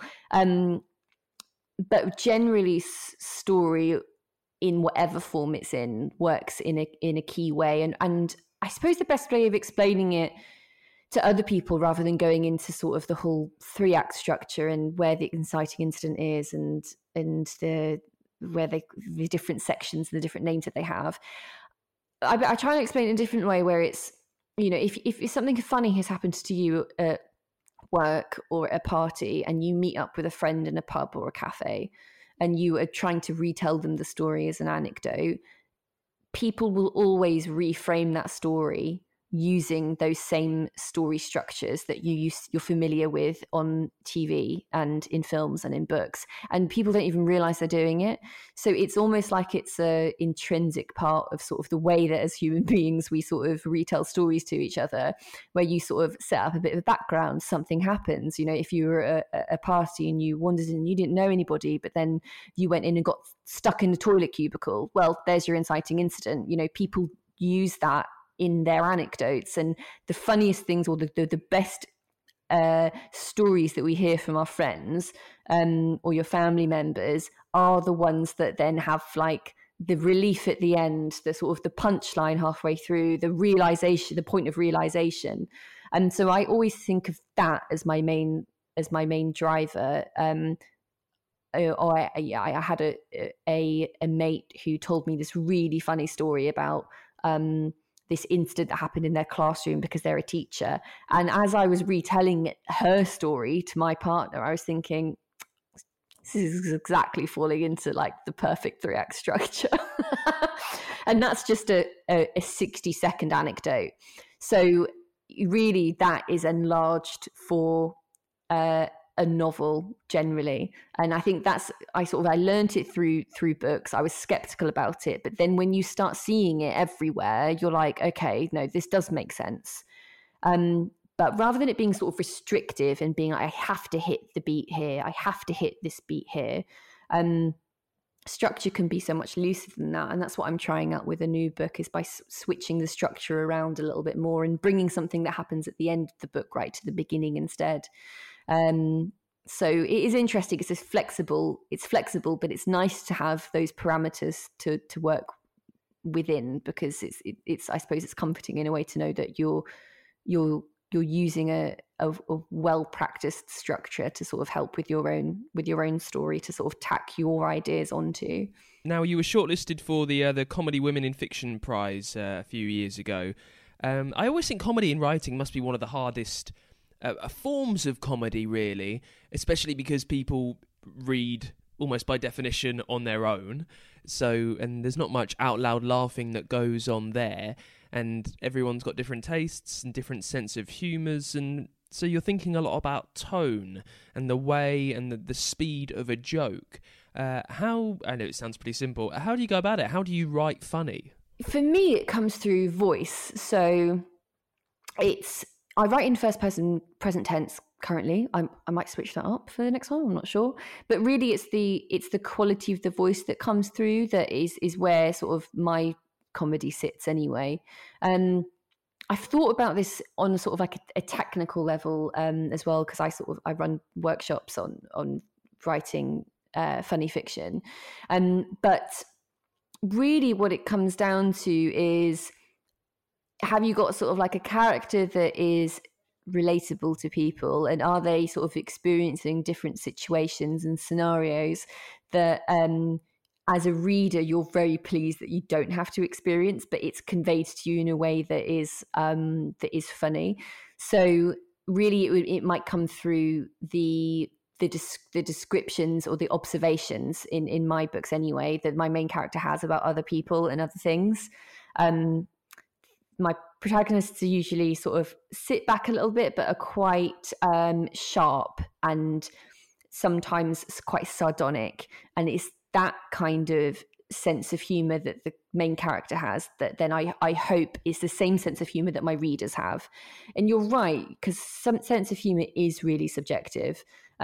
But generally, story in whatever form it's in works in a key way, and I suppose the best way of explaining it to other people, rather than going into sort of the whole 3-act structure and where the inciting incident is and the different sections and the different names that they have, I try and explain it in a different way, where it's, if something funny has happened to you at work or a party, and you meet up with a friend in a pub or a cafe, and you are trying to retell them the story as an anecdote, people will always reframe that story using those same story structures that you're familiar with on TV and in films and in books, and people don't even realize they're doing it. So it's almost like it's a intrinsic part of sort of the way that as human beings we sort of retell stories to each other, where you sort of set up a bit of a background, something happens, if you were at a party and you wandered in and you didn't know anybody, but then you went in and got stuck in the toilet cubicle, well, there's your inciting incident. People use that in their anecdotes, and the funniest things, or the best stories that we hear from our friends or your family members, are the ones that then have like the relief at the end, the sort of the punchline halfway through, the realization, the point of realization. And so I always think of that as my main driver. I had a mate who told me this really funny story about this incident that happened in their classroom, because they're a teacher. And as I was retelling her story to my partner, I was thinking, this is exactly falling into like the perfect 3-act structure. And that's just a 60-second anecdote. So really that is enlarged for a novel generally. And I think I learned it through books. I was skeptical about it, but then when you start seeing it everywhere, you're like, okay, no, this does make sense. But rather than it being sort of restrictive and being like, I have to hit the beat here, I have to hit this beat here, structure can be so much looser than that. And that's what I'm trying out with a new book, is by switching the structure around a little bit more and bringing something that happens at the end of the book right to the beginning instead. So it is interesting. It's flexible, but it's nice to have those parameters to work within, because it's I suppose it's comforting in a way to know that you're using a well-practiced structure to sort of help with your own story, to sort of tack your ideas onto. Now, you were shortlisted for the Comedy Women in Fiction Prize a few years ago. I always think comedy in writing must be one of the hardest forms of comedy, really, especially because people read almost by definition on their own. So, and there's not much out loud laughing that goes on there, and everyone's got different tastes and different sense of humours, and so you're thinking a lot about tone and the way and the speed of a joke. How, I know it sounds pretty simple, how do you go about it? How do you write funny? For me, it comes through voice. So I write in first person present tense currently. I might switch that up for the next one, I'm not sure. But really it's the quality of the voice that comes through that is where sort of my comedy sits anyway. I've thought about this on sort of like a technical level as well, because I run workshops on writing funny fiction. But really what it comes down to is, have you got sort of like a character that is relatable to people, and are they sort of experiencing different situations and scenarios that as a reader you're very pleased that you don't have to experience, but it's conveyed to you in a way that is funny. So really it might come through the descriptions or the observations in my books anyway that my main character has about other people and other things. My protagonists are usually sort of sit back a little bit, but are quite sharp and sometimes quite sardonic. And it's that kind of sense of humour that the main character has that then I hope is the same sense of humour that my readers have. And you're right, because some sense of humour is really subjective.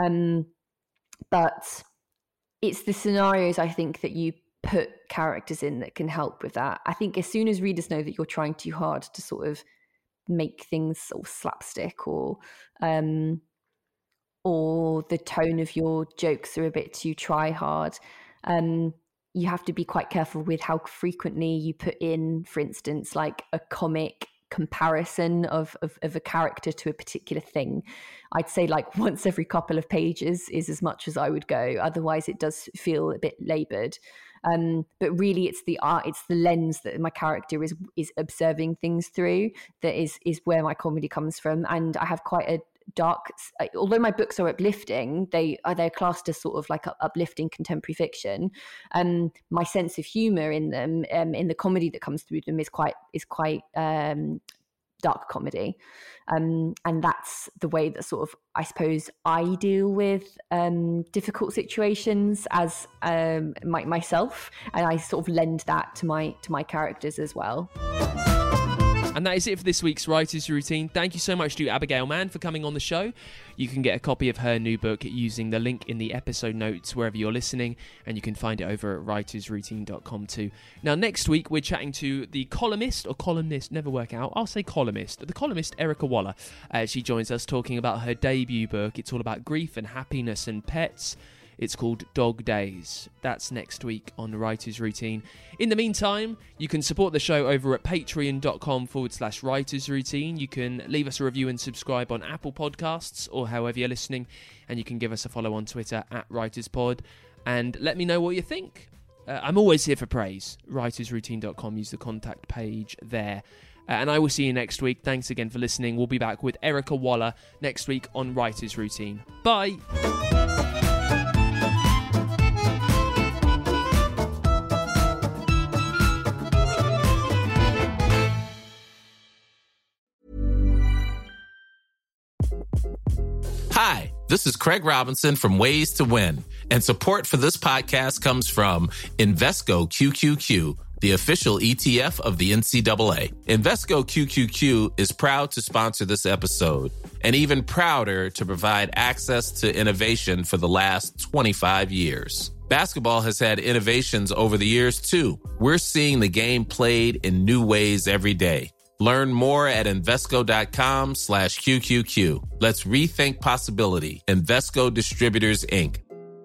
But it's the scenarios, I think, that you put characters in that can help with that. I think as soon as readers know that you're trying too hard to sort of make things sort of slapstick, or the tone of your jokes are a bit too try hard, you have to be quite careful with how frequently you put in, for instance, like a comic comparison of a character to a particular thing. I'd say like once every couple of pages is as much as I would go. Otherwise it does feel a bit laboured. But really it's the lens that my character is observing things through that is where my comedy comes from. And I have quite a dark, although my books are uplifting, they're classed as sort of like uplifting contemporary fiction. My sense of humor in them, in the comedy that comes through them, is quite dark comedy, and that's the way that sort of I suppose I deal with difficult situations as myself, and I sort of lend that to my characters as well. And that is it for this week's Writer's Routine. Thank you so much to Abigail Mann for coming on the show. You can get a copy of her new book using the link in the episode notes wherever you're listening, and you can find it over at writersroutine.com too. Now, next week, we're chatting to the columnist, never work out, I'll say columnist, the columnist Erica Waller. She joins us talking about her debut book. It's all about grief and happiness and pets. It's called Dog Days. That's next week on Writer's Routine. In the meantime, you can support the show over at patreon.com/Writer's Routine. You can leave us a review and subscribe on Apple Podcasts or however you're listening. And you can give us a follow on Twitter at WritersPod. And let me know what you think. I'm always here for praise. WritersRoutine.com. Use the contact page there. And I will see you next week. Thanks again for listening. We'll be back with Erica Waller next week on Writer's Routine. Bye. Hi, this is Craig Robinson from Ways to Win, and support for this podcast comes from Invesco QQQ, the official ETF of the NCAA. Invesco QQQ is proud to sponsor this episode, and even prouder to provide access to innovation for the last 25 years. Basketball has had innovations over the years, too. We're seeing the game played in new ways every day. Learn more at Invesco.com/QQQ. Let's rethink possibility. Invesco Distributors, Inc.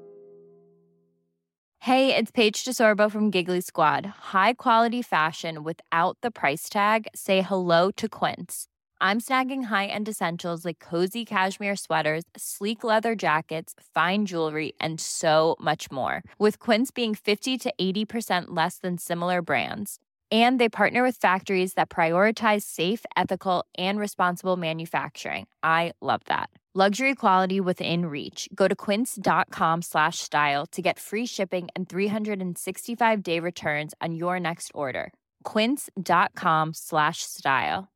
Hey, it's Paige DeSorbo from Giggly Squad. High quality fashion without the price tag. Say hello to Quince. I'm snagging high-end essentials like cozy cashmere sweaters, sleek leather jackets, fine jewelry, and so much more. With Quince being 50 to 80% less than similar brands. And they partner with factories that prioritize safe, ethical, and responsible manufacturing. I love that. Luxury quality within reach. Go to quince.com/style to get free shipping and 365-day returns on your next order. Quince.com/style.